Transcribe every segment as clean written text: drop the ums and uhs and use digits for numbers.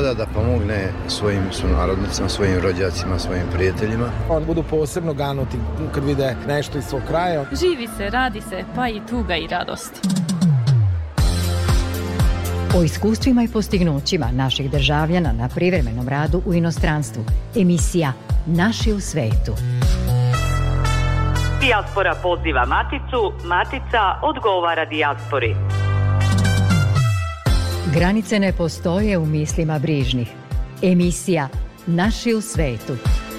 gleda da pomogne svojim sunarodnicima, svojim rođacima, svojim prijateljima. Oni budu posebno ganuti kad vide nešto iz svog kraja. Živi se, radi se, pa i tuga i radost. O iskustvima i postignućima naših državljana na privremenom radu u inostranstvu. Emisija Naši u svetu. Dijaspora poziva Maticu, Matica odgovara dijaspori. Granice ne postoje u mislima brižnih. Emisija Naši u svetu.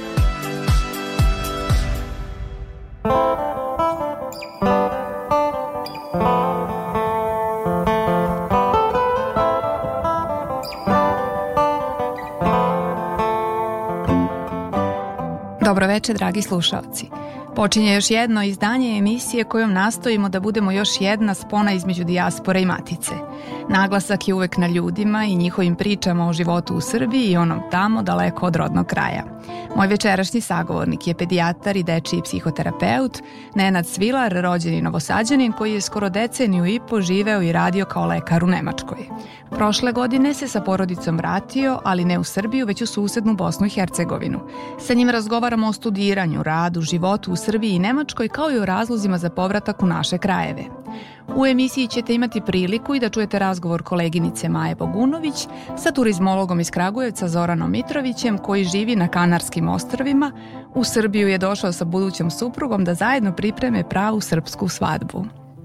Dobro večer, dragi slušalci. Počinje još jedno izdanje emisije kojom nastojimo da budemo još jedna spona između dijaspore i Matice. Naglasak je uvek na ljudima i njihovim pričama o životu u Srbiji i onom tamo daleko od rodnog kraja. Moj večerašnji sagovornik je pedijatar i dečiji psihoterapeut Nenad Svilar, rođeni Novosađanin koji je skoro deceniju i po živeo i radio kao lekar u Nemačkoj. Prošle godine se sa porodicom vratio, ali ne u Srbiju, već u susednu Bosnu i Hercegovinu. Sa njim razgovaramo o studiranju, radu, životu u Srbiji i Nemačkoj, kao i o razlozima za povratak u naše krajeve. U emisiji ćete imati priliku i da čujete razgovor koleginice Maje Bogunović sa turizmologom iz Kragujevca Zoranom Mitrovićem koji živi na Kanarskim ostrvima. U Srbiju je došao sa budućom suprugom da zajedno pripreme pravu srpsku svadbu.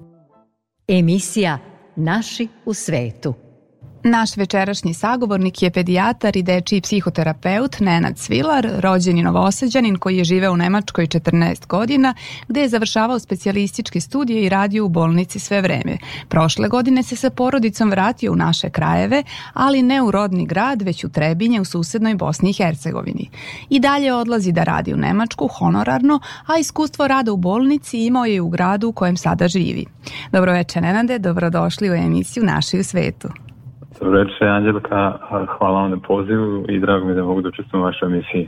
Emisija Naši u svetu. Naš večerašnji sagovornik je pedijatar i dečiji psihoterapeut Nenad Svilar, rođeni Novosađanin koji je živeo u Nemačkoj 14 godina, gde je završavao specijalističke studije i radio u bolnici sve vreme. Prošle godine se sa porodicom vratio u naše krajeve, ali ne u rodni grad, već u Trebinje u susednoj Bosni i Hercegovini. I dalje odlazi da radi u Nemačku honorarno, a iskustvo rada u bolnici imao je u gradu u kojem sada živi. Dobro večer, Nenade, dobrodošli u emisiju Naši u svetu. Dobro večer, Anđelka, hvala vam na pozivu i drago mi da mogu da učestvujem u vašoj emisiji.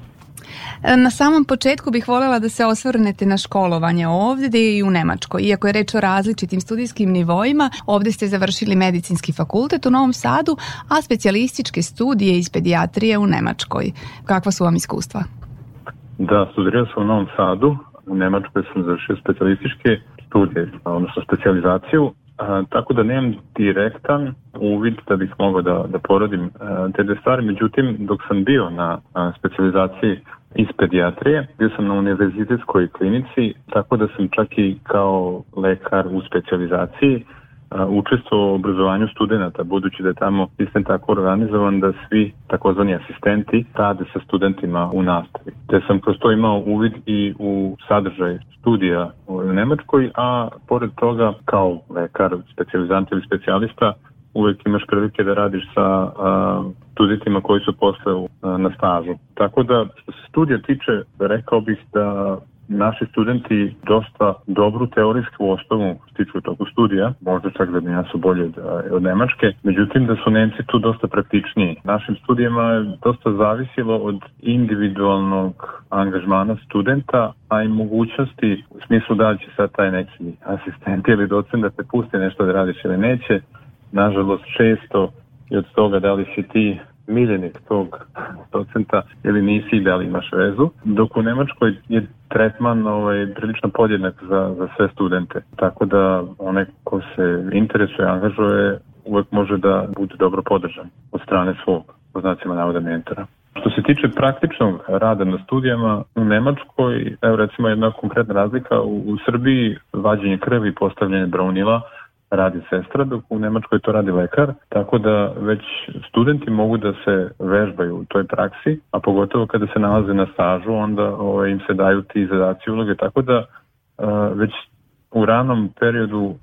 Na samom početku bih voljela da se osvrnete na školovanje ovdje i u Nemačkoj. Iako je reč o različitim studijskim nivoima, ovdje ste završili medicinski fakultet u Novom Sadu, a specijalističke studije iz pedijatrije u Nemačkoj. Kakva su vam iskustva? Da, studirao sam u Novom Sadu. U Nemačkoj sam završio specijalističke studije, odnosno specijalizaciju. Tako da nemam direktan uvid da bih mogao da porodim te dve stvari. Međutim, dok sam bio na specijalizaciji iz pedijatrije, bio sam na univerzitetskoj klinici, tako da sam čak i kao lekar u specijalizaciji učestvovao u obrazovanju studenata, budući da je tamo sistem tako organizovan da svi takozvani asistenti rade sa studentima u nastavi. Te sam kroz to imao uvid i u sadržaj studija u Nemačkoj, a pored toga kao lekar, specijalizant ili specijalista uvijek imaš prilike da radiš sa studentima koji su posle na stažu. Tako da što se studija tiče, rekao bih da naši studenti dosta dobru teorijsku osnovu stiču toku studija, možda čak da bi su bolje od Nemačke, međutim da su Nemci tu dosta praktičniji. Našim studijama je dosta zavisilo od individualnog angažmana studenta, a i mogućnosti u smislu da će sad taj neki asistent ili docent da te pusti nešto da radiš ili neće. Nažalost često i od toga da li si ti miljenik tog docenta ili nisi, da li imaš vezu, dok u Nemačkoj je tretman prilično podjednak za sve studente. Tako da onaj ko se interesuje, angažuje, uvek može da bude dobro podržan od strane svog, po znacima navoda, mentora. Što se tiče praktičnog rada na studijama u Nemačkoj, evo recimo jedna konkretna razlika, u Srbiji vađenje krvi i postavljanje braunila radi sestra, dok u Nemačkoj to radi lekar, tako da već studenti mogu da se vežbaju u toj praksi, a pogotovo kada se nalaze na stažu, onda im se daju ti zadaci uloge, tako da već u ranom periodu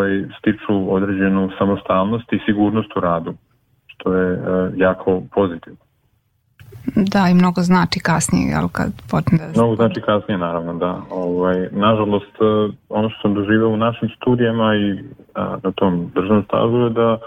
stiču određenu samostalnost i sigurnost u radu, što je jako pozitivno. Da, i mnogo znači kasnije, ali kad počne da... Mnogo znači kasnije, naravno, da. Nažalost, ono što sam doživio u našim studijama i na tom državnom stažu je da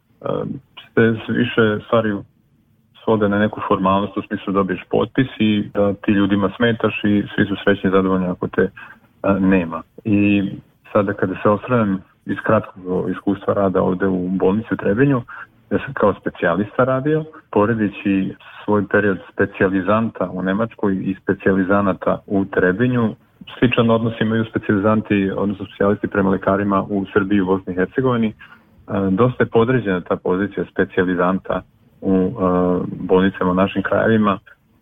se više stvari svode na neku formalnost, u smislu dobiješ potpis i da ti ljudima smetaš i svi su srećni i zadovoljni ako te nema. I sada kada se osvrnem iz kratkog iskustva rada ovde u bolnici u Trebinju, Ja sam kao specijalista radio, poredeći svoj period specijalizanta u Nemačkoj i specijalizanata u Trebinju. Sličan odnos imaju specijalizanti, odnosno specijalisti prema lekarima u Srbiji i u Bosni i Hercegovini. Dosta je podređena ta pozicija specijalizanta u bolnicama u našim krajevima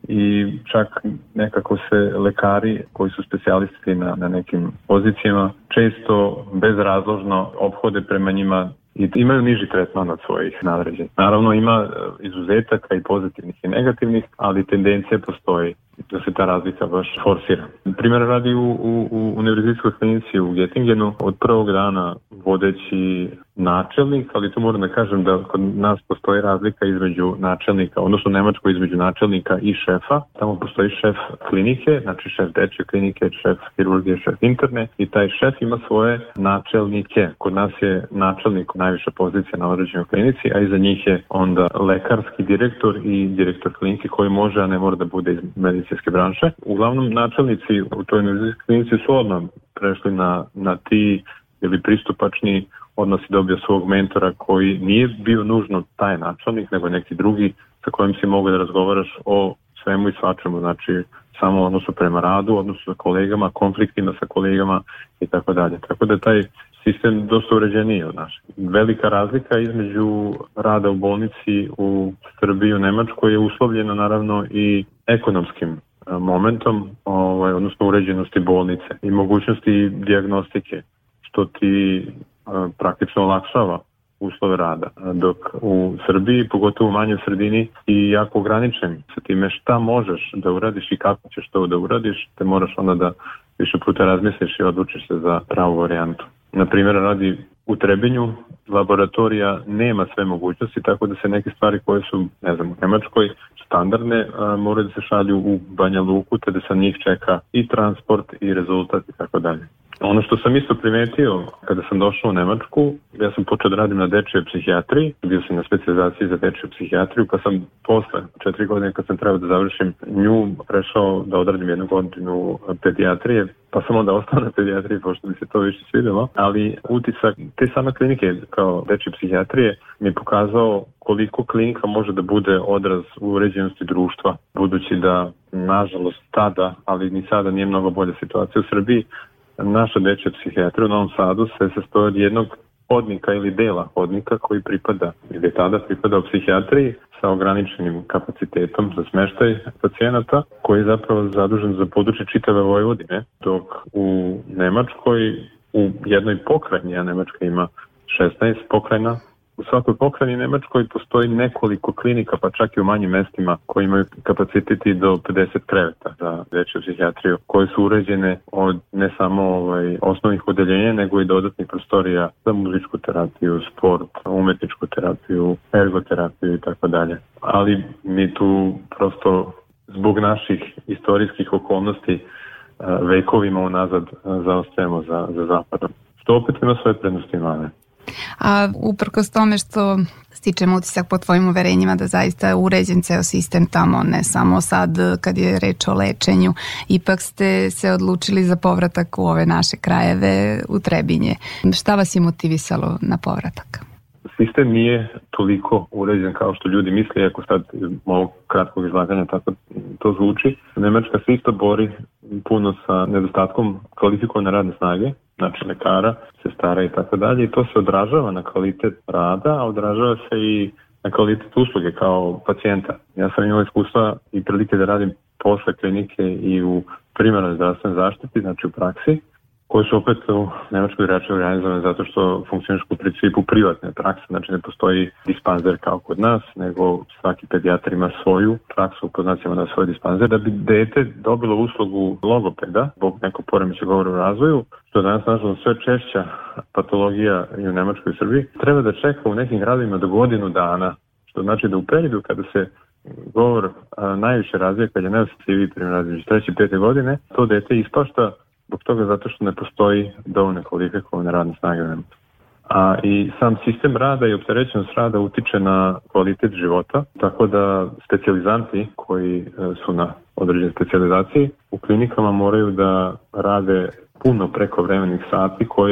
i čak nekako se lekari koji su specijalisti na nekim pozicijama često bezrazložno ophode prema njima i imaju niži tretman od svojih nadređenih. Naravno ima izuzetaka i pozitivnih i negativnih, ali tendencija postoji da se ta razlika baš forsira. Primjer radi u univerzitetskoj klinici u Göttingenu od prvog dana vodeći načelnik, ali tu moram da kažem da kod nas postoji razlika između načelnika, odnosno u Nemačkoj između načelnika i šefa. Tamo postoji šef klinike, znači šef dečje klinike, šef hirurgije, šef interne i taj šef ima svoje načelnike. Kod nas je načelnik najviša pozicija na određenoj klinici, a iza njih je onda lekarski direktor i direktor klinike koji može, a ne mora da bude iz medicinske branše. Uglavnom načelnici u toj univerzitetskoj klinici su odmah prešli na ti ili pristupačni odnosi, dobio svog mentora koji nije bio nužno taj načelnik, nego neki drugi sa kojim si mogu da razgovaraš o svemu i svačemu, znači samo odnosu prema radu, odnosu sa kolegama, konfliktima sa kolegama i tako dalje. Tako da taj sistem dosta uređeniji od našeg. Velika razlika između rada u bolnici u Srbiji i u Nemačkoj je uslovljena naravno i ekonomskim momentom, odnosno uređenosti bolnice i mogućnosti dijagnostike, što ti praktično olakšava uslove rada. Dok u Srbiji, pogotovo u manjoj sredini, i jako ograničen sa time šta možeš da uradiš i kako ćeš to da uradiš, te moraš onda da više puta razmisliš i odlučiš se za pravu varijantu. Na primjer, radi u Trebinju laboratorija nema sve mogućnosti, tako da se neke stvari koje su, u Nemačkoj standardne, moraju da se šalju u Banja Luku, te da sa njih čeka i transport i rezultat i tako dalje. Ono što sam isto primetio kada sam došao u Nemačku, ja sam počeo da radim na dečjoj psihijatriji, bio sam na specijalizaciji za dečju psihijatriju, pa sam posle 4 godine kad sam trebao da završim nju prešao da odradim 1 godinu pedijatrije, pa sam onda ostao na pedijatriji pošto mi se to više svidjelo, ali utisak te same klinike kao dečje psihijatrije mi je pokazao koliko klinika može da bude odraz uređenosti društva, budući da nažalost tada, ali ni sada nije mnogo bolja situacija u Srbiji. Naša dečja psihijatrija u Novom Sadu se sastoji od jednog hodnika ili dela hodnika koji pripada, ili tada pripada u psihijatriji sa ograničenim kapacitetom za smeštaj pacijenata, koji je zapravo zadužen za područje čitave Vojvodine, dok u Nemačkoj, u jednoj pokrajini, a Nemačka ima 16 pokrajina, u svakoj pokrajini Nemačkoj postoji nekoliko klinika, pa čak i u manjim mestima koji imaju kapaciteti do 50 kreveta za dečju psihijatriju, koje su uređene od ne samo osnovnih odeljenja, nego i dodatnih prostorija za muzičku terapiju, sport, umetničku terapiju, ergoterapiju i tako dalje. Ali mi tu prosto zbog naših istorijskih okolnosti vekovima unazad zaostajemo za zapadom. Što opet ima svoje prednosti i mane. A uprkos tome što stičem utisak po tvojim uverenjima da zaista je uređen ceo sistem tamo, ne samo sad kad je reč o lečenju, ipak ste se odlučili za povratak u ove naše krajeve, u Trebinje. Šta vas je motivisalo na povratak? Sistem nije toliko uređen kao što ljudi misle, ako sad iz mojeg kratkog izlaganja tako to zvuči. Nemačka se isto bori puno sa nedostatkom kvalifikovane radne snage, znači lekara, sestara i tako dalje, i to se odražava na kvalitet rada, a odražava se i na kvalitet usluge kao pacijenta. Ja sam imao iskustva i prilike da radim posle klinike i u primarnoj zdravstvenoj zaštiti, znači u praksi, koje su opet u Nemačkoj drugačije organizovane zato što funkcionišu u principu privatne prakse, znači ne postoji dispanzer kao kod nas, nego svaki pedijatar ima svoju praksu, pod nas ima svoj dispanzer. Da bi dete dobilo uslugu logopeda, zbog nekog poremećaja govora u razvoju, što je danas nažalost sve češća patologija i u Nemačkoj i Srbiji, treba da čeka u nekim gradovima do godinu dana, što znači da u periodu kada se govor najviše razvija, kad je najosjetljiviji primjer razvija 3. 5. godine, to dete ispašta zbog toga zato što ne postoji dovoljno kvalifikovane radne snage. A i sam sistem rada i opterećenost rada utiče na kvalitet života, tako da specijalizanti koji su na određenoj specijalizaciji u klinikama moraju da rade puno prekovremenih sati koje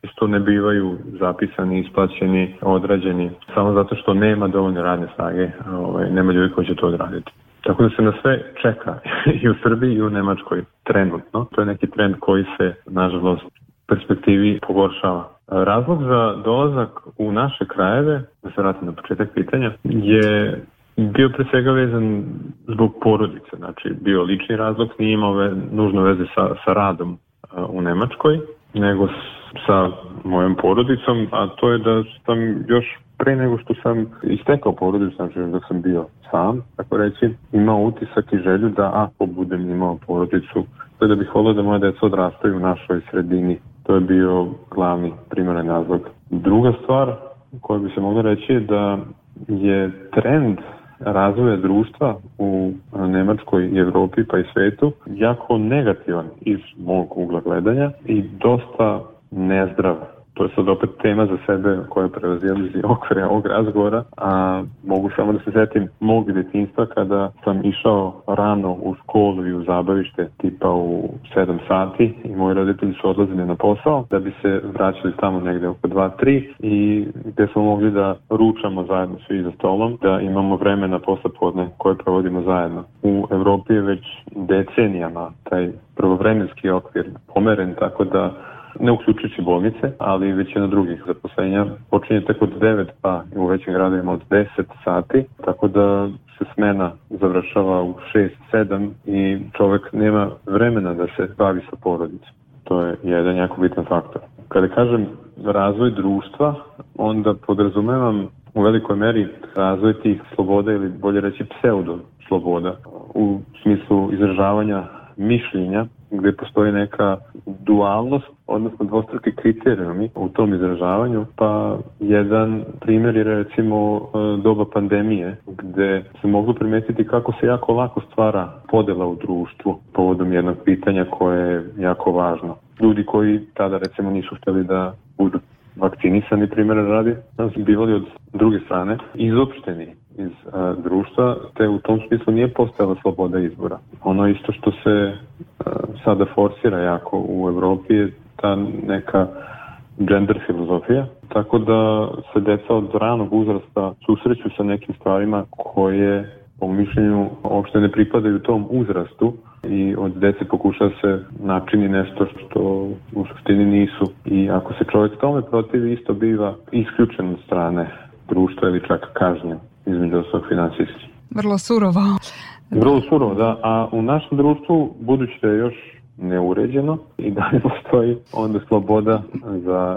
isto ne bivaju zapisani, isplaćeni, odrađeni, samo zato što nema dovoljno radne snage, nema ljudi koji će to odraditi. Tako da se na sve čeka i u Srbiji i u Nemačkoj trenutno. To je neki trend koji se, nažalost, u perspektivi pogoršava. Razlog za dolazak u naše krajeve, da se vratim na početak pitanja, je bio pre svega vezan zbog porodice. Znači, bio lični razlog, nije imao nužno veze sa radom u Nemačkoj, nego sa mojom porodicom, a to je da sam još pre nego što sam istekao porodicu, znači dok sam bio sam, tako reći, imao utisak i želju da ako budem imao porodicu, to je da bih volio da moja deca odrastaju u našoj sredini. To je bio glavni primaran razlog. Druga stvar koja bi se mogla reći je da je trend razvoja društva u Nemačkoj i Evropi pa i svetu jako negativan iz mog ugla gledanja i dosta nezdrav. To je sad opet tema za sebe koja prevazilazi okvire ovog razgovora, a mogu samo da se setim mog djetinjstva kada sam išao rano u školu i u zabavište tipa u 7 sati i moji roditelji su odlazili na posao da bi se vraćali tamo negde oko 2-3 i gde smo mogli da ručamo zajedno svi za stolom, da imamo vremena poslepodne koje provodimo zajedno. U Evropi je već decenijama taj prvovremenski okvir pomeren, tako da ne uključujući bolnice, ali većina drugih zaposlenja počinje tek od 9 pa u većim gradovima od 10 sati, tako da se smena završava u 6-7 i čovjek nema vremena da se bavi sa porodicom. To je jedan jako bitan faktor. Kada kažem razvoj društva, onda podrazumevam u velikoj meri razvoj tih sloboda ili bolje reći pseudo sloboda u smislu izražavanja mišljenja gdje postoji neka dualnost, odnosno dvostruki kriterijumi u tom izražavanju, pa jedan primjer je recimo doba pandemije, gdje se moglo primijetiti kako se jako lako stvara podjela u društvu povodom jednog pitanja koje je jako važno. Ljudi koji tada recimo nisu htjeli da budu vakcinisani, primjer radi, su bivali od druge strane izopšteni iz društva, te u tom smislu nije postojala sloboda izbora. Ono isto što se sada forsira jako u Evropi je ta neka gender filozofija, tako da se deca od ranog uzrasta susreću sa nekim stvarima koje po mišljenju uopšte ne pripadaju tom uzrastu i od dece pokuša se načini nešto što u suštini nisu. I ako se čovjek tome protivi, isto biva isključen od strane društva ili čak kažnjen, između ostalog finansijski. Vrlo surovo. Vrlo surovo, da. A u našem društvu, budući da je još neuređeno i da ne postoji onda sloboda za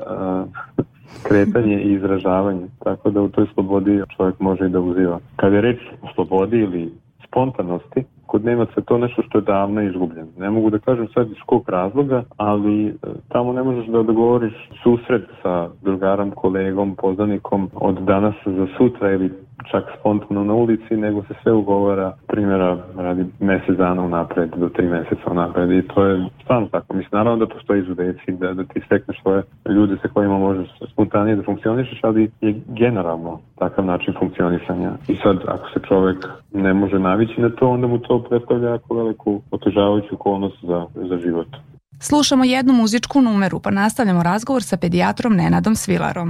kretanje i izražavanje. Tako da u toj slobodi čovjek može i da uziva. Kada je reč o slobodi ili spontanosti, kod Nemaca je to nešto što je davno izgubljeno. Ne mogu da kažem sad iz kog razloga, ali tamo ne možeš da dogovoriš susret sa drugarom, kolegom, poznanikom od danas za sutra ili čak spontano na ulici, nego se sve ugovara, primjera radi mjesec dana unapred do 3 mjeseca unapred i to je stvarno tako. Mislim, naravno da postoji izudeci, da ti stekneš svoje ljude sa kojima možeš spontanije da funkcionišeš, ali je generalno takav način funkcionisanja. I sad, ako se čovjek ne može navići na to, onda mu to predstavlja jako veliku otežavajuću okolnost za život. Slušamo jednu muzičku numeru, pa nastavljamo razgovor sa pedijatrom Nenadom Svilarom.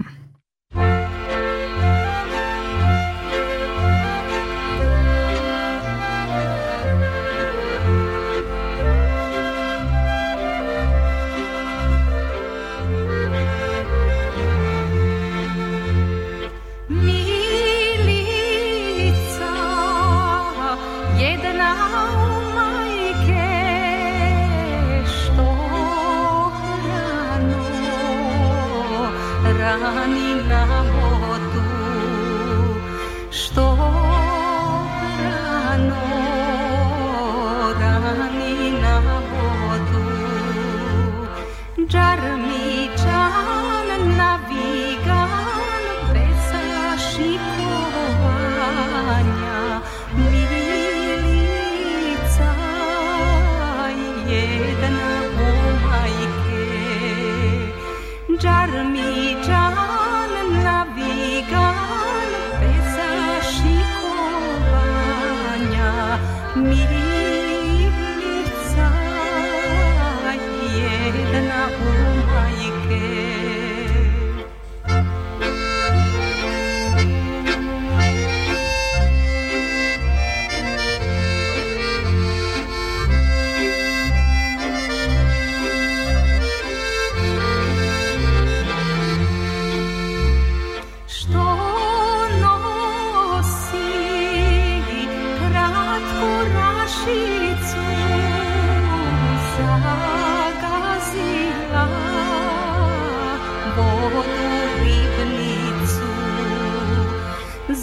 Rani na vodu, što rano rani na vodu. Džarmičan navigan bez šikovanja, milica jedna u majke. Džarmičan navigan bez šikovanja, milica jedna u majke.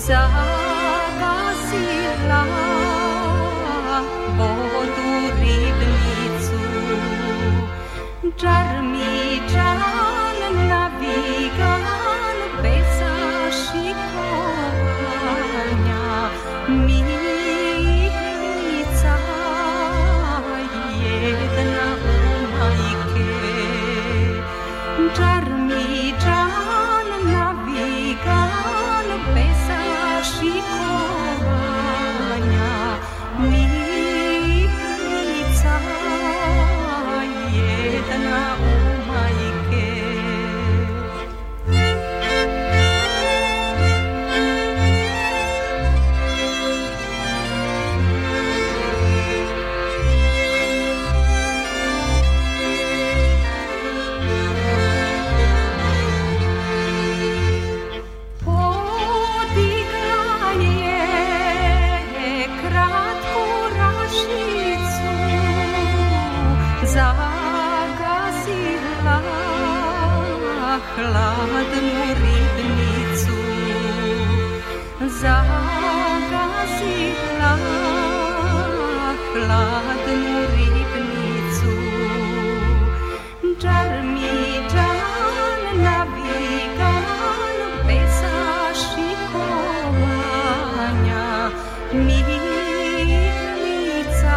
zagasila vodu ribnicu. Džarmidžan navigan bez šikovanja, milica jedna u majke. Džarmidžan navigan bez šikovanja, milica jedna u majke. Podigla je kratku rašicu, zagasila hladnu ribnicu, zagasila hladnu ribnicu. Džarmidžan navigan bez šikovanja, milica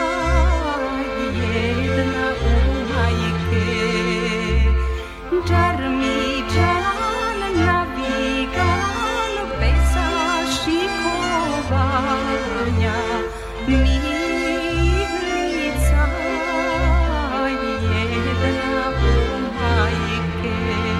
jedna u majke. Džarmidžan navigan bez šikovanja, milica jedna u majke.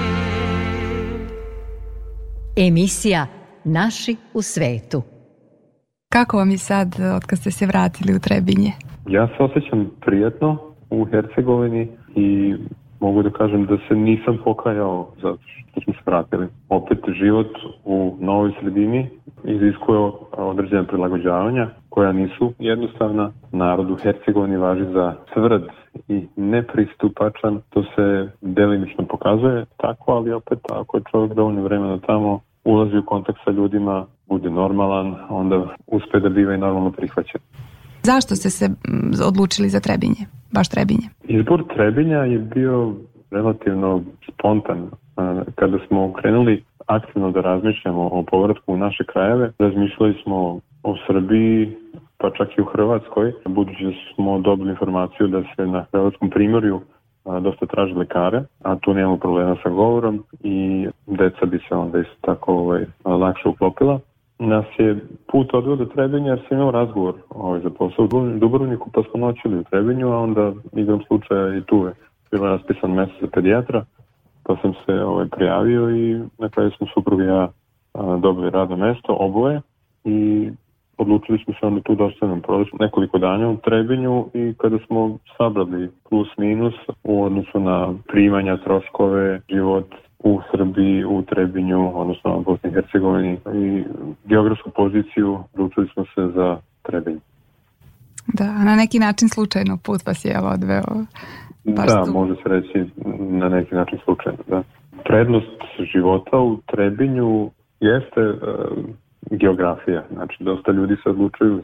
Emisija Naši u svetu. Kako vam je sad od kad ste se vratili u Trebinje? Ja se osjećam prijatno u Hercegovini i mogu da kažem da se nisam pokajao zato što smo se vratili. Opet život u novoj sredini iziskuje određena prilagođavanja koja nisu jednostavna. Narod u Hercegovini važi za tvrd i nepristupačan. To se delimično pokazuje tako, ali opet ako je čovjek dovoljno vremena tamo, ulazi u kontakt sa ljudima, bude normalan, onda uspe da biva i normalno prihvaćen. Zašto ste se odlučili za Trebinje? Baš Trebinje? Izbor Trebinja je bio relativno spontan. Kada smo krenuli aktivno da razmišljamo o povratku u naše krajeve, razmišljali smo o Srbiji, pa čak i u Hrvatskoj, budući da smo dobili informaciju da se na Hrvatskom primorju dosta traži lekare, a tu nemamo problema sa govorom i deca bi se onda isto tako lakše uklopila. Nas je put odveo do Trebinja jer sam imao razgovor za posao u Dubrovniku, pa smo noćili u Trebinju, a onda igrom slučaja i tu je bilo raspisan mjesto za pedijatra, pa sam se prijavio i na kraju smo suprug i ja dobili radno mjesto, oboje, i odlučili smo se onda tu da ostanem. Proveli smo nekoliko dana u Trebinju i kada smo sabrali plus minus u odnosu na primanja, troškove, život u Srbiji, u Trebinju, odnosno u Bosni i Hercegovini i geografsku poziciju, odlučili smo se za Trebinj. Da, na neki način slučajno put vas je odveo. Da, može se reći na neki način slučajno, da. Prednost života u Trebinju jeste geografija. Znači, dosta ljudi se odlučuju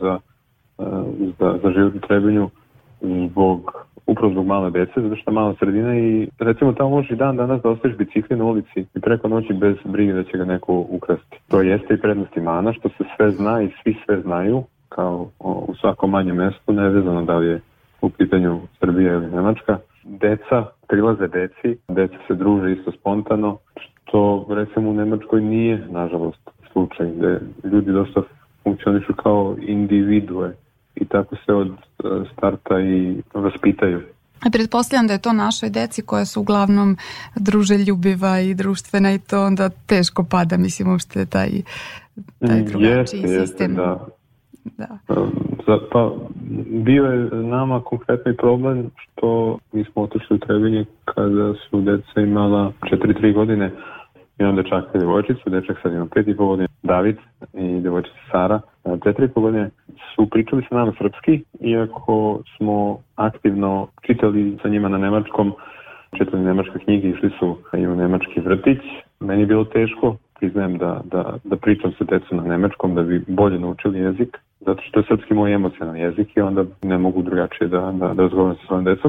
za život u Trebinju upravo zbog male dece, zato što je mala sredina i recimo tamo možeš i dan danas da ostaviš bicikli na ulici i preko noći bez brige da će ga neko ukrasti. To jeste i prednost i mana, što se sve zna i svi sve znaju, kao u svakom manjem mjestu, nevezano da li je u pitanju Srbija ili Nemačka. Deca prilaze deca se druže isto spontano, što recimo u Nemačkoj nije, nažalost, slučaj, gde ljudi dosta funkcionišu kao individue i tako se od starta i vaspitaju. A pretpostavljam da je to našoj deci koja su uglavnom druželjubiva i društvena i to onda teško pada, mislim, uopšte taj drugačiji sistem. Da. Pa bio je nama konkretno i problem što mi smo otišli u Trebinje kada su deca imala 4-3 godine. Imam dečaka i devojčicu, dečak sad ima 5,5 godina, David, i devojčica Sara, 4,5 godine, su pričali sa nama srpski, iako smo aktivno čitali sa njima na nemačkom, čitali nemačke knjige, išli su i u nemački vrtić. Meni je bilo teško priznajem da pričam sa decom na nemačkom da bi bolje naučili jezik, zato što je srpski moj emocionalni jezik i onda ne mogu drugačije da razgovaram sa svojom decom,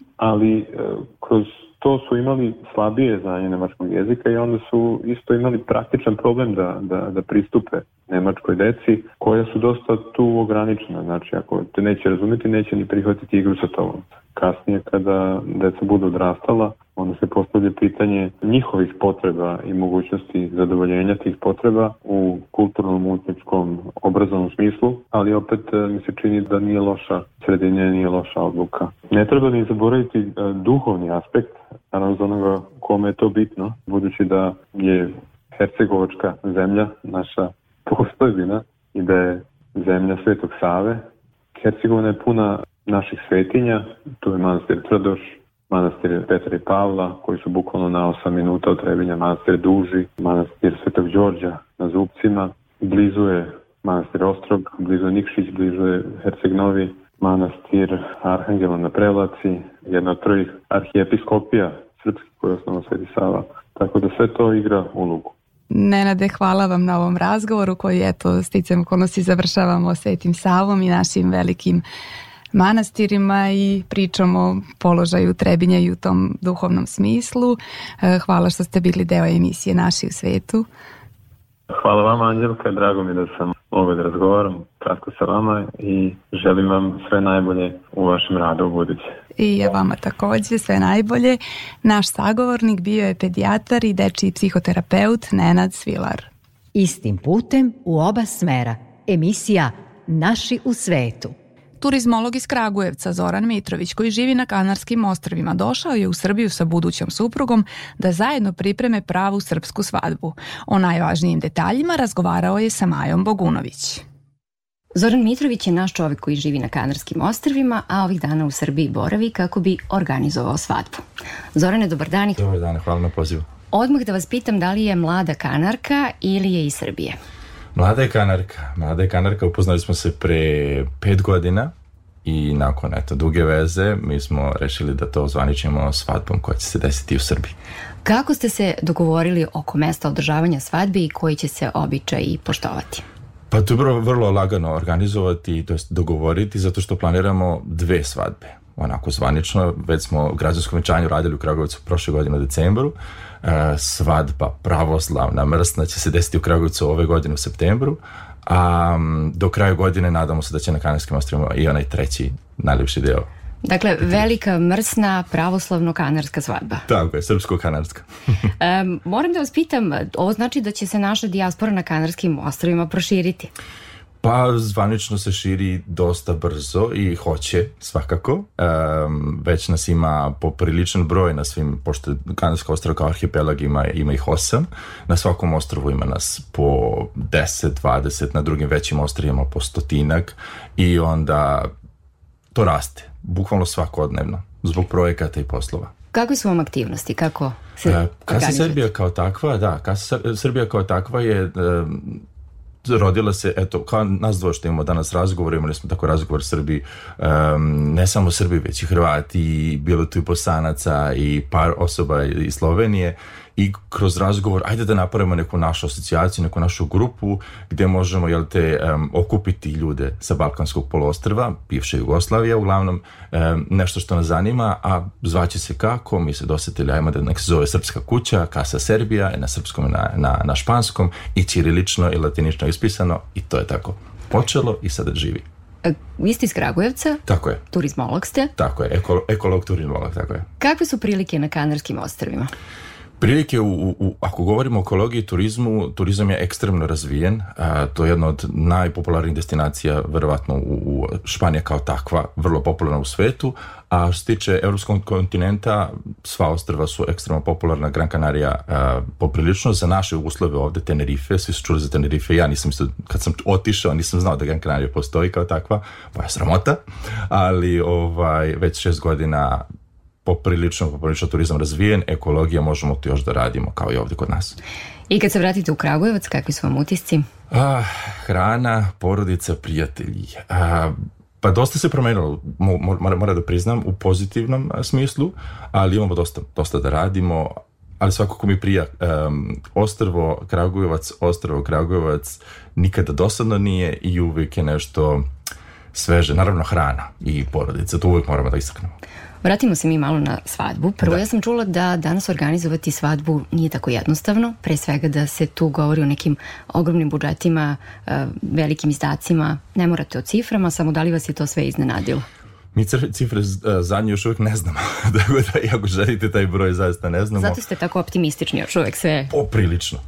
ali kroz to su imali slabije znanje nemačkog jezika i onda su isto imali praktičan problem da pristupe nemačkoj deci koja su dosta tu ograničena. Znači, ako te neće razumjeti, neće ni prihvatiti igru sa tobom. Kasnije, kada deca budu odrastala, onda se postavlja pitanje njihovih potreba i mogućnosti zadovoljenja tih potreba u kulturnom, umjetničkom, obrazovnom smislu, ali opet mi se čini da nije loša sredina, nije loša odluka. Ne treba ni zaboraviti duhovni aspekt, naravno za onoga kome je to bitno, budući da je hercegovačka zemlja naša postojbina i da je zemlja Svetog Save. Hercegovina je puna naših svetinja, tu je manastir Trdoš, manastir Petra i Pavla, koji su bukvalno na 8 minuta od Trebinja, manastir Duži, manastir Svetog Đorđa na Zupcima, blizu je manastir Ostrog, blizu je Nikšić, blizu je Herceg Novi, manastir Arhangela na Prelaci, jedna od prvih arhijepiskopija srpskih koji je osnovao Sveti Sava, tako da sve to igra ulogu. Nenade, hvala vam na ovom razgovoru koji, eto, sticajem okolnosti završavamo Svetim Savom i našim velikim manastirima i pričamo o položaju Trebinja i u tom duhovnom smislu. Hvala što ste bili deo emisije Naši u svetu. Hvala vama, Anđelka, drago mi da sam mogao da razgovaram kratko sa vama i želim vam sve najbolje u vašem radu u buduće. I ja vama također sve najbolje. Naš sagovornik bio je pedijatar i dečiji psihoterapeut Nenad Svilar. Istim putem u oba smera. Emisija Naši u svetu. Turizmolog iz Kragujevca Zoran Mitrović, koji živi na Kanarskim ostrvima, došao je u Srbiju sa budućom suprugom da zajedno pripreme pravu srpsku svadbu. O najvažnijim detaljima razgovarao je sa Majom Bogunović. Zoran Mitrović je naš čovjek koji živi na Kanarskim ostrvima, a ovih dana u Srbiji boravi kako bi organizovao svadbu. Zorane, dobar dan. Dobar dan, hvala na pozivu. Odmah da vas pitam da li je mlada Kanarka ili je iz Srbije? Mlada je Kanarka, upoznali smo se pre 5 godina i nakon duge veze mi smo rešili da to ozvaničimo svadbom koja će se desiti u Srbiji. Kako ste se dogovorili oko mesta održavanja svadbe i koji će se običaji poštovati? Pa to je vrlo lagano organizovati, to jest dogovoriti, zato što planiramo 2 svadbe. Onako zvanično, već smo građansko venčanje radili u Kragujevcu prošle godine u decembru. Svadba pravoslavna mrsna će se desiti u Kragujevcu ove godine u septembru, a do kraja godine nadamo se da će na Kanarskim ostrvima i onaj treći najljepši deo. Dakle, velika mrsna pravoslavno-kanarska svadba. Tako je, srpsko-kanarska. Moram da vas pitam, ovo znači da će se naša dijaspora na Kanarskim ostrvima proširiti? Pa zvanično se širi dosta brzo i hoće svakako. Već nas ima popriličan broj na svim, pošto Kanarska ostrva kao arhipelag ima ih 8. Na svakom ostrvu ima nas po 10, 20, na drugim većim ostrvima po 100-ak i onda to raste, bukvalno svakodnevno, zbog projekata i poslova. Kakve su vam aktivnosti? Kako se organizujete? Kasa Srbija kao takva je rodila se, eto, kao nas dvoje što imamo danas razgovor, imali smo tako razgovor Srbiji, ne samo Srbi, već i Hrvati, bilo tu i Bosanaca i par osoba iz Slovenije i kroz razgovor, ajde da napravimo neku našu asocijaciju, neku našu grupu gdje možemo, okupiti ljude sa Balkanskog poluostrva, bivše Jugoslavije uglavnom, nešto što nas zanima, a zvaće se kako, mi se dosetili, ajmo da nek se zove Srpska kuća, Kasa Serbija, na srpskom i na španskom, i ćirilično i latinično ispisano, i to je tako počelo i sada živi. Vi ste iz Kragujevca? Tako je. Turizmolog ste? Tako je, ekolog turizmolog, tako je. Kakve su prilike na Kanarskim ostrvima? Prilike, ako govorimo o ekologiji i turizmu, turizam je ekstremno razvijen. To je jedna od najpopularnijih destinacija, verovatno u Španija kao takva, vrlo popularna u svetu. A što se tiče evropskog kontinenta, sva ostrva su ekstremno popularna, Gran Canaria poprilično. Za naše uslove ovde, Tenerife, svi su čuli za Tenerife, ja nisam isto, kad sam otišao, nisam znao da Gran Canaria postoji kao takva, moja sramota, ali već 6 godina poprilično turizam razvijen, ekologija možemo to još da radimo kao i ovdje kod nas. I kad se vratite u Kragujevac, kakvi su vam utisci? Hrana, porodica, prijatelji. Pa dosta se promenilo, moram da priznam, u pozitivnom smislu, ali imamo dosta da radimo, ali svakako mi prija. Ostrvo Kragujevac nikada dosadno nije i uvijek je nešto sveže. Naravno hrana i porodica, to uvijek moramo da istaknemo. Vratimo se mi malo na svadbu. Prvo, ja sam čula da danas organizovati svadbu nije tako jednostavno. Pre svega da se tu govori o nekim ogromnim budžetima, velikim izdacima. Ne morate o ciframa, samo da li vas je to sve iznenadilo? Mi cifre zadnje još uvijek ne znamo. Tako da, ako želite taj broj, zaista ne znamo. Zato ste tako optimistični još uvijek sve. Poprilično.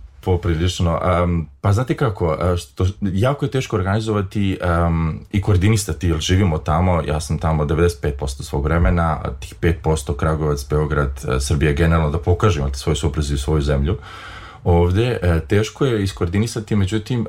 Pa znate kako, jako je teško organizovati i koordinisati, jer živimo tamo, ja sam tamo 95% svog vremena, tih 5% Kragujevac, Beograd, Srbija generalno, da pokažemo svoju suprazi i svoju zemlju. Ovdje teško je iskoordinisati, međutim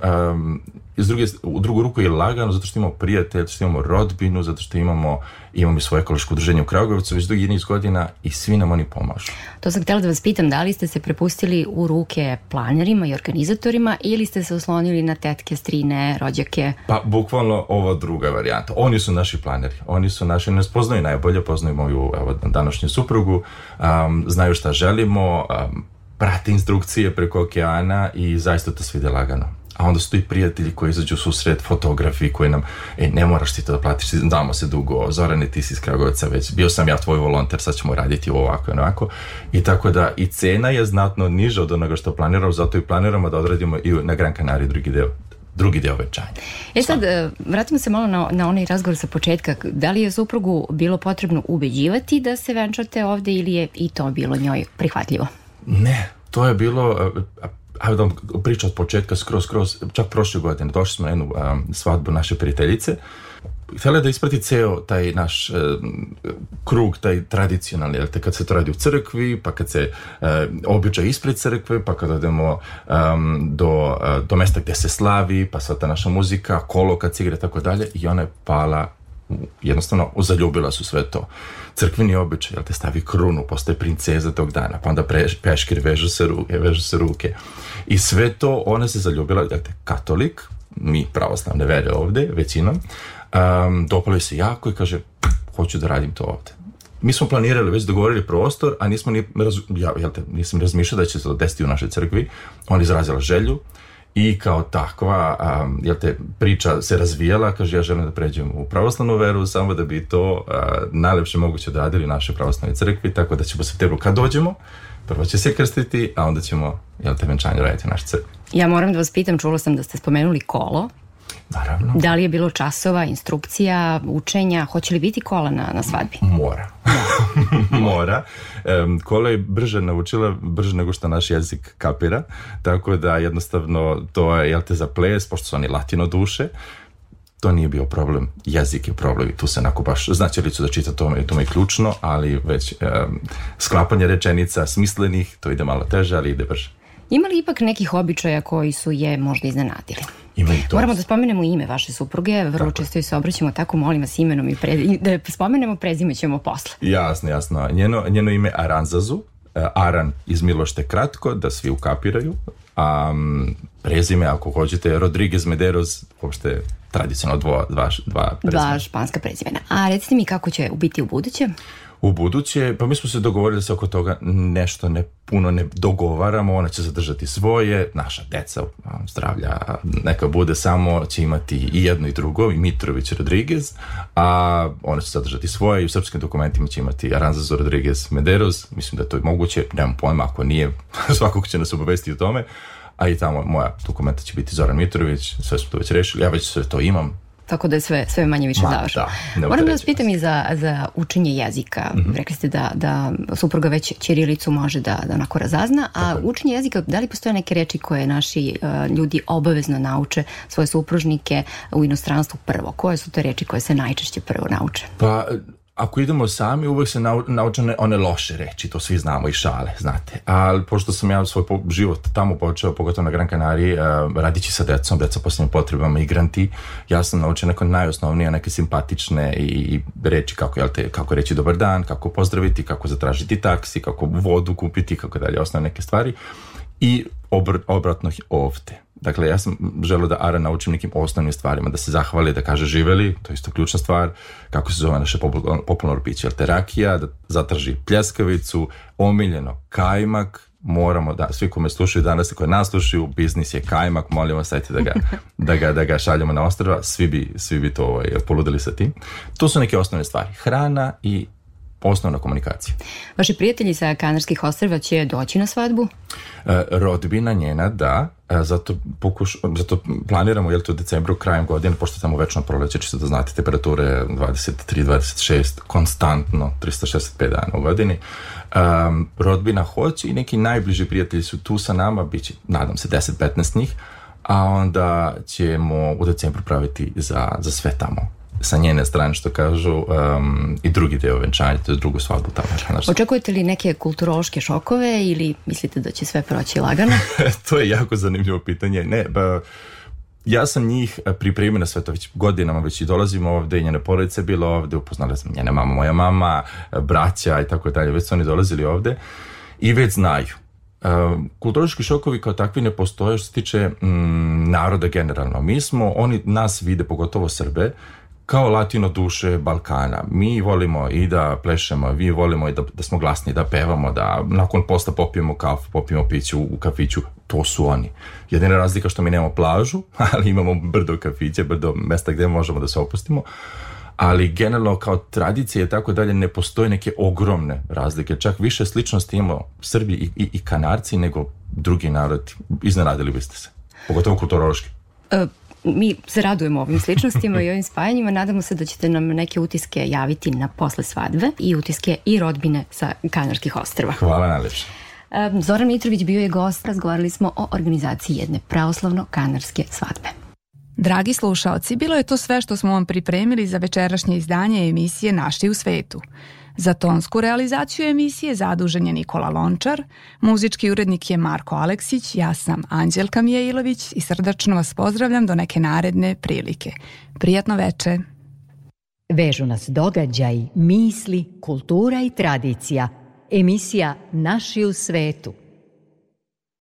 u drugu ruku je lagano, zato što imamo prijatelje, zato što imamo rodbinu, zato što imamo i svoje ekološko udruženje u Kragujevcu već dugi niz godina i svi nam oni pomažu. To sam htjela da vas pitam, da li ste se prepustili u ruke planerima i organizatorima ili ste se oslonili na tetke, strine, rođake? Pa bukvalno ova druga varijanta. Oni su naši planeri, oni su naši, nas poznaju najbolje, poznaju moju današnju suprugu, znaju šta želimo, prate instrukcije preko okeana i zaista to sve ide lagano. A onda su tu i prijatelji koji izađu u susret, fotografi koji nam, ne moraš ti to da platiš, damo se dugo, Zorane, ti si iz Kragujevca već, bio sam ja tvoj volonter, sad ćemo raditi ovako i onako. I tako da i cena je znatno niža od onoga što planiramo, zato i planiramo da odradimo i na Gran Canaria drugi deo venčanja. Sad, vratimo se malo na onaj razgovor sa početka. Da li je suprugu bilo potrebno ubeđivati da se venčate ovde ili je i to bilo njoj prihvatljivo? Ne, to je bilo, ajde da vam pričam od početka skroz, čak prošle godine, došli smo na jednu svadbu naše prijateljice. Htjela je da isprati ceo taj naš krug, taj tradicionalni, kad se to radi u crkvi, pa kad se običaj ispred crkve, pa kad odemo do mesta gdje se slavi, pa sva ta naša muzika, kolo kad se igra, tako dalje, i ona je pala, jednostavno zaljubila su sve to. Crkveni običaj, te stavi krunu, postaje princeza tog dana, pa onda peškir, vežu se ruke. I sve to, ona se zaljubila, katolik, mi pravoslavne vere ovdje, većinom, dopalo se jako i kaže, hoću da radim to ovdje. Mi smo planirali, već dogovorili prostor, a nisam razmišljao da će se to desiti u našoj crkvi. Ona izrazila želju i kao takva, priča se razvijala, kaže, ja želim da pređem u pravoslavnu veru, samo da bi to najlepše moguće odradili u našoj pravoslavnoj crkvi, tako da ćemo u septembru kad dođemo, prvo će se krstiti, a onda ćemo venčanje raditi u našoj crkvi. Ja moram da vas pitam, čula sam da ste spomenuli kolo. Naravno. Da li je bilo časova, instrukcija, učenja, hoće li biti kola na svadbi? Mora. Kola je brže naučila, brže nego što naš jezik kapira, tako da jednostavno to je, za ples, pošto su oni latino duše, to nije bio problem, jezik je problem i tu se onako baš značilicu da čita, to je ključno, ali već sklapanje rečenica smislenih, to ide malo teže, ali ide brže. Ima li ipak nekih običaja koji su je možda iznenadili? Moramo da spomenemo ime vaše supruge, vrlo često joj se obraćamo, tako molim vas imenom i da spomenemo, prezime ćemo posle. Jasno. Njeno ime je Aranzazu, Aran iz Milošte kratko, da svi ukapiraju, a prezime, ako hoćete, Rodriguez Medeiros, uopšte tradicionalno dva prezime. Dva španska prezimena. A recite mi kako će biti u buduće? U buduće, pa mi smo se dogovorili da se oko toga nešto puno ne dogovaramo, ona će zadržati svoje, naša deca, zdravlja, neka bude, samo će imati i jedno i drugo, i Mitrović Rodriguez, a ona će zadržati svoje i u srpskim dokumentima će imati Aranzazu Rodriguez Medeiros, mislim da je to moguće, nemam pojma, ako nije, svakog će nas obavesti o tome, a i tamo moja dokumenta će biti Zoran Mitrović, sve smo to već rešili, ja već sve to imam. Tako da je sve manje više završeno. Moram da vas pitam i za učenje jezika. Rekli ste da supruga već ćirilicu može da onako razazna, a učenje jezika, da li postoje neke reči koje naši ljudi obavezno nauče svoje supružnike u inostranstvu prvo? Koje su te reči koje se najčešće prvo nauče? Pa, ako idemo sami, uvek se nauče one loše reči, to svi znamo i šale, znate. Ali pošto sam ja svoj život tamo počeo, pogotovo na Gran Canariji, radići sa decom, deca posebnim potrebama, migranti, ja sam naučio neko najosnovnije, neke simpatične i reči kako reći dobar dan, kako pozdraviti, kako zatražiti taksi, kako vodu kupiti, kako dalje, osnovne neke stvari. I obratno ovde. Dakle, ja sam želeo da Ara naučim nekim osnovnim stvarima, da se zahvali, da kaže živeli, to je isto ključna stvar, kako se zove naše popularno piće, rakija, da zatraži pljeskavicu, omiljeno kajmak, moramo da, svi koji me slušaju danas i koji nas slušaju, biznis je kajmak, molim vas, sajte da ga šaljemo na ostrva, svi bi to poludili sa tim. To su neke osnovne stvari. Hrana i osnovna komunikacija. Vaši prijatelji sa Kanarskih ostrva će doći na svadbu? Rodbina njena, da. Zato planiramo, u decembru, krajem godine, pošto tamo večno proleće, čisto da znate, temperature 23-26, konstantno, 365 dana u godini. Rodbina hoće i neki najbliži prijatelji su tu sa nama, bit će, nadam se, 10-15 njih, a onda ćemo u decembru praviti za sve tamo. Sa njene strane, što kažu, i drugi deo venčanja, to je drugu svadbu tamo. Očekujete li neke kulturološke šokove ili mislite da će sve proći lagano? To je jako zanimljivo pitanje. Ne, ja sam njih pripremio na sve to već godinama, već i dolazimo ovde i njene porodice bilo ovde, upoznali sam njene mama, moja mama, braća i tako dalje, već su oni dolazili ovde i već znaju. Kulturološki šokovi kao takvi ne postoje što se tiče naroda generalno. Oni nas vide, pogotovo Srbe, kao latino duše Balkana. Mi volimo i da plešemo, mi volimo i da smo glasni, da pevamo, da nakon posla popijemo kafu, popijemo piću u kafiću. To su oni. Jedina razlika što mi nemamo plažu, ali imamo brdo kafiće, brdo mesta gde možemo da se opustimo. Ali generalno kao tradicije i tako dalje ne postoje neke ogromne razlike. Čak više sličnosti imamo Srbi i Kanarci nego drugi narod. Iznenadili biste se. Pogotovo kulturološki. Mi se radujemo ovim sličnostima i ovim spajanjima. Nadamo se da ćete nam neke utiske javiti na posle svadbe i utiske i rodbine sa Kanarskih ostrva. Hvala najlepše. Zoran Mitrović bio je gost. Razgovarali smo o organizaciji jedne pravoslavno-kanarske svadbe. Dragi slušaoci, bilo je to sve što smo vam pripremili za večerašnje izdanje emisije Naši u svetu. Za tonsku realizaciju emisije zadužen je Nikola Lončar, muzički urednik je Marko Aleksić, ja sam Anđelka Mijailović i srdačno vas pozdravljam do neke naredne prilike. Prijatno veče. Vežu nas događaj, misli, kultura i tradicija. Emisija Naši u svetu.